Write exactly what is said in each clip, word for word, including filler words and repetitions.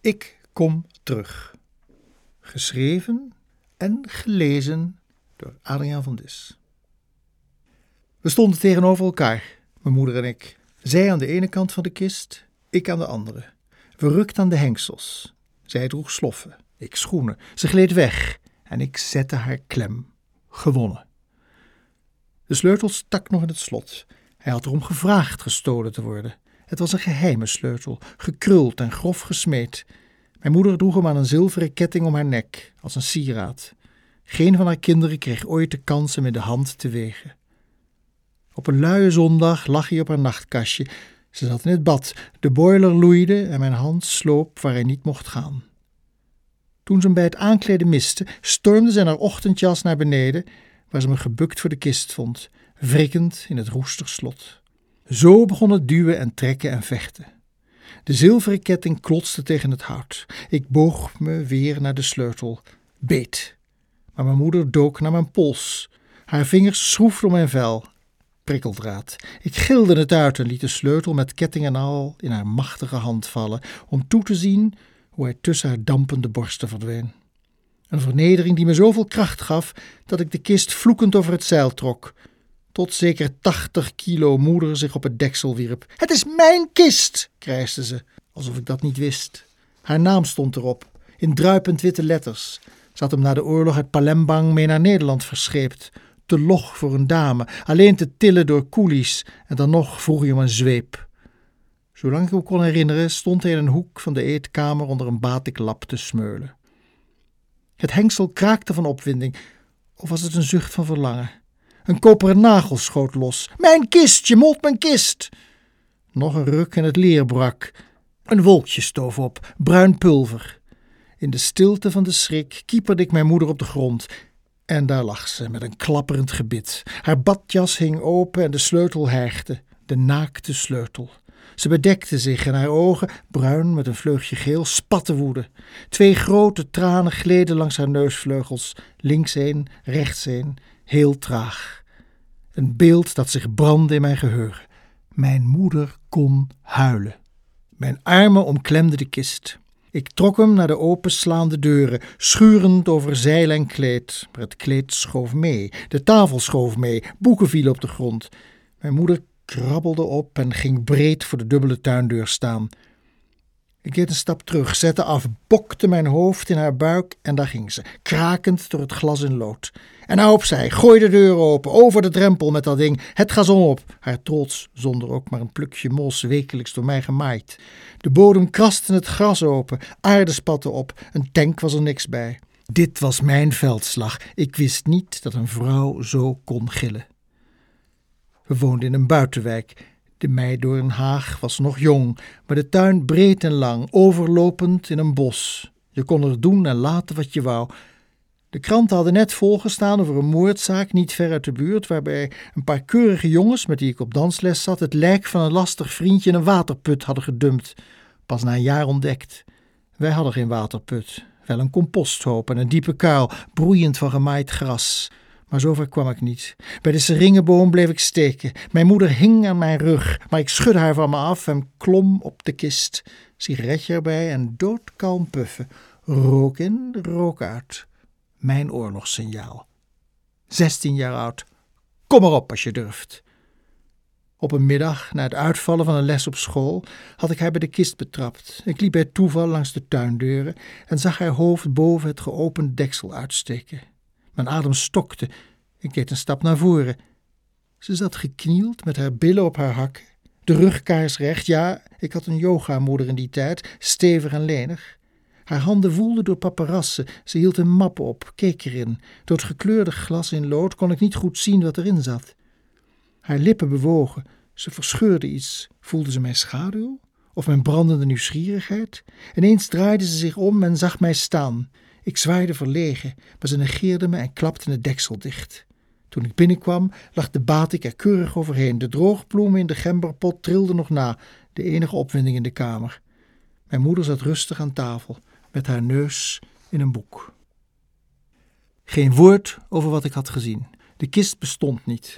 Ik kom terug. Geschreven en gelezen door Adriaan van Dis. We stonden tegenover elkaar, mijn moeder en ik. Zij aan de ene kant van de kist, ik aan de andere. We rukten aan de hengsels. Zij droeg sloffen, ik schoenen. Ze gleed weg en ik zette haar klem. Gewonnen. De sleutel stak nog in het slot. Hij had erom gevraagd gestolen te worden. Het was een geheime sleutel, gekruld en grof gesmeed. Mijn moeder droeg hem aan een zilveren ketting om haar nek, als een sieraad. Geen van haar kinderen kreeg ooit de kans hem in de hand te wegen. Op een luie zondag lag hij op haar nachtkastje. Ze zat in het bad, de boiler loeide en mijn hand sloop waar hij niet mocht gaan. Toen ze hem bij het aankleden miste, stormde ze in haar ochtendjas naar beneden, waar ze me gebukt voor de kist vond, wrikkend in het roestig slot. Zo begon het duwen en trekken en vechten. De zilveren ketting klotste tegen het hout. Ik boog me weer naar de sleutel. Beet. Maar mijn moeder dook naar mijn pols. Haar vingers schroefden om mijn vel. Prikkeldraad. Ik gilde het uit en liet de sleutel met ketting en al in haar machtige hand vallen, om toe te zien hoe hij tussen haar dampende borsten verdween. Een vernedering die me zoveel kracht gaf, dat ik de kist vloekend over het zeil trok. Tot zeker tachtig kilo moeder zich op het deksel wierp. "Het is mijn kist!" krijste ze, alsof ik dat niet wist. Haar naam stond erop, in druipend witte letters. Ze had hem na de oorlog uit Palembang mee naar Nederland verscheept. Te log voor een dame, alleen te tillen door koelies, en dan nog vroeg hij om een zweep. Zolang ik me kon herinneren, stond hij in een hoek van de eetkamer onder een batiklap te smeulen. Het hengsel kraakte van opwinding, of was het een zucht van verlangen? Een koperen nagel schoot los. "Mijn kist, je molt mijn kist!" Nog een ruk en het leer brak. Een wolkje stoof op, bruin pulver. In de stilte van de schrik kieperde ik mijn moeder op de grond. En daar lag ze, met een klapperend gebit. Haar badjas hing open en de sleutel hijgde. De naakte sleutel. Ze bedekte zich en haar ogen, bruin met een vleugje geel, spatten woede. Twee grote tranen gleden langs haar neusvleugels. Links heen, rechts heen, heel traag. Een beeld dat zich brandde in mijn geheugen. Mijn moeder kon huilen. Mijn armen omklemden de kist. Ik trok hem naar de openslaande deuren, schurend over zeil en kleed. Maar het kleed schoof mee, de tafel schoof mee, boeken vielen op de grond. Mijn moeder krabbelde op en ging breed voor de dubbele tuindeur staan. Ik deed een stap terug, zette af, bokte mijn hoofd in haar buik en daar ging ze, krakend door het glas in lood. En nou opzij, gooi de deur open, over de drempel met dat ding, het gazon op. Haar trots, zonder ook maar een plukje mos, wekelijks door mij gemaaid. De bodem kraste het gras open, aarde spatte op, een tank was er niks bij. Dit was mijn veldslag, ik wist niet dat een vrouw zo kon gillen. We woonden in een buitenwijk. De meidoornhaag was nog jong, maar de tuin breed en lang, overlopend in een bos. Je kon er doen en laten wat je wou. De kranten hadden net volgestaan over een moordzaak niet ver uit de buurt, waarbij een paar keurige jongens met die ik op dansles zat het lijk van een lastig vriendje in een waterput hadden gedumpt. Pas na een jaar ontdekt. Wij hadden geen waterput, wel een composthoop en een diepe kuil, broeiend van gemaaid gras. Maar zover kwam ik niet. Bij de seringenboom bleef ik steken. Mijn moeder hing aan mijn rug, maar ik schudde haar van me af en klom op de kist. Sigaretje erbij en doodkalm puffen. Rook in, rook uit. Mijn oorlogssignaal. Zestien jaar oud. Kom erop als je durft. Op een middag, na het uitvallen van een les op school, had ik haar bij de kist betrapt. Ik liep bij toeval langs de tuindeuren en zag haar hoofd boven het geopend deksel uitsteken. Mijn adem stokte. Ik deed een stap naar voren. Ze zat geknield met haar billen op haar hakken, de rug kaarsrecht. Ja, ik had een yogamoeder in die tijd, stevig en lenig. Haar handen woelden door paparassen. Ze hield een map op, keek erin. Door het gekleurde glas in lood kon ik niet goed zien wat erin zat. Haar lippen bewogen. Ze verscheurde iets. Voelde ze mijn schaduw? Of mijn brandende nieuwsgierigheid? Ineens draaide ze zich om en zag mij staan. Ik zwaaide verlegen, maar ze negeerde me en klapte het deksel dicht. Toen ik binnenkwam, lag de batik er keurig overheen. De droogbloemen in de gemberpot trilden nog na, de enige opwinding in de kamer. Mijn moeder zat rustig aan tafel, met haar neus in een boek. Geen woord over wat ik had gezien. De kist bestond niet.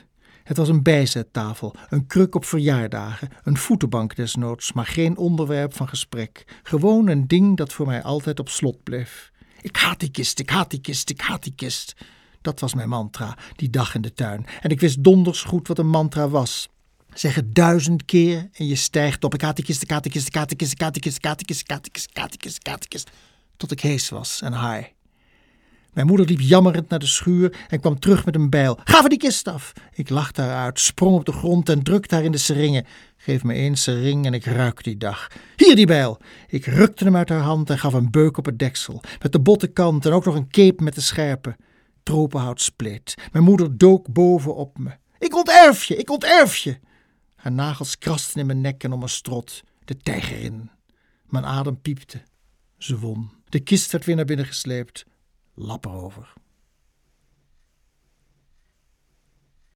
Het was een bijzettafel, een kruk op verjaardagen, een voetenbank desnoods, maar geen onderwerp van gesprek. Gewoon een ding dat voor mij altijd op slot bleef. Ik haat die kist, ik haat die kist, ik haat die kist. Dat was mijn mantra, die dag in de tuin. En ik wist donders goed wat een mantra was. Zeg het duizend keer en je stijgt op. Ik haat die kist, ik haat die kist, ik haat die kist, ik haat die kist, ik haat die kist, ik haat die kist, ik haat die kist, ik haat die kist, tot ik hees was en haai. Mijn moeder liep jammerend naar de schuur en kwam terug met een bijl. Ga van die kist af! Ik lachte haar uit, sprong op de grond en drukte haar in de seringen. Geef me eens sering en ik ruik die dag. Hier die bijl! Ik rukte hem uit haar hand en gaf een beuk op het deksel. Met de botte kant en ook nog een keep met de scherpe. Tropenhout spleet. Mijn moeder dook boven op me. Ik onterf je, ik onterf je! Haar nagels krasten in mijn nek en om mijn strot. De tijgerin. Mijn adem piepte. Ze won. De kist werd weer naar binnen gesleept. Lap erover.